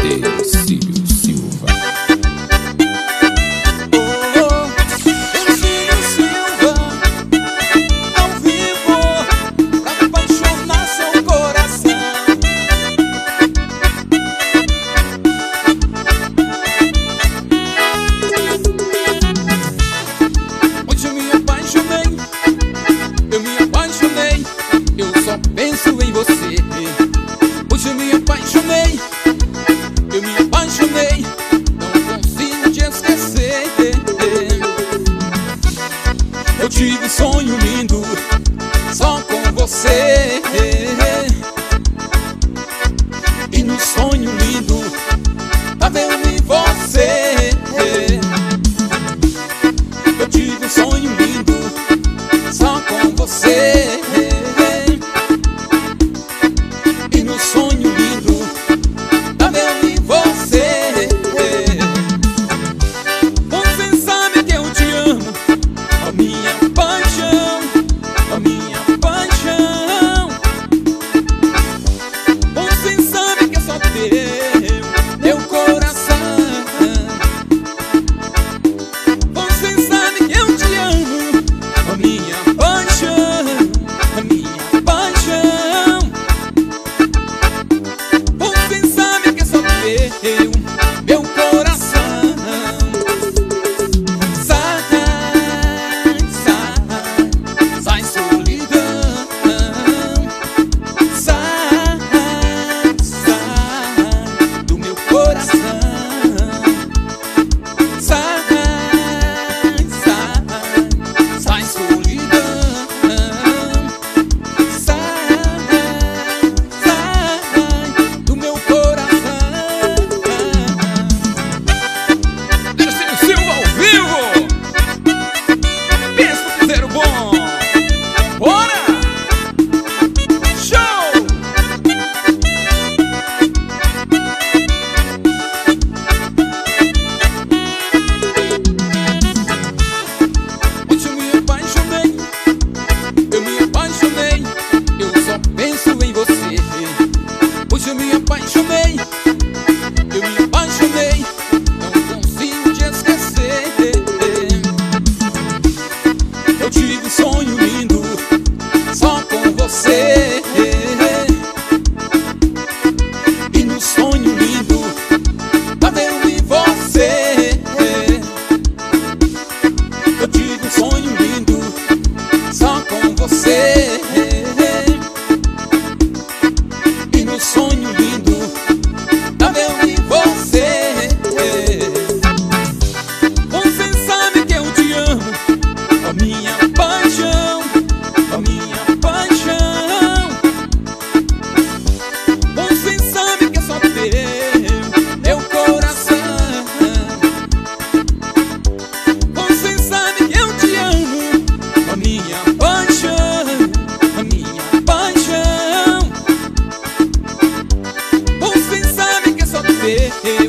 Ercílio Silva. Ercílio Silva, ao vivo, pra apaixonar seu coração. Hoje eu me apaixonei, eu só penso em você. Hoje eu me apaixonei, não consigo te esquecer. Eu tive um sonho lindo só com você, e no sonho lindo tava eu e você. Eu tive um sonho lindo só com você, e no sonho lindo tava eu e você. Você sabe que eu te amo, a minha paixão, a minha paixão. Você sabe que é só meu coração. Você sabe que eu te amo, a minha paixão, a minha paixão. Você sabe que é só meu coração. Sai, sai solidão. Sai, sai do meu coração. Sai, sai solidão. Sai, sai do meu coração. Ercílio Silva ao vivo. Pensa no piseiro bom. Bora! Show! Hoje eu me apaixonei, eu só penso em você. Hoje eu me apaixonei, não consigo te esquecer. Eu tive um sonho lindo só com você, e no sonho lindo tava eu e você. Eu tive um sonho lindo só com você, e no sonho lindo tava eu e você. Você sabe que eu te amo, a minha paixão, a minha paixão. Você sabe que é só meu coração. Você sabe que eu te amo, a minha paixão, a minha paixão. Você sabe que é só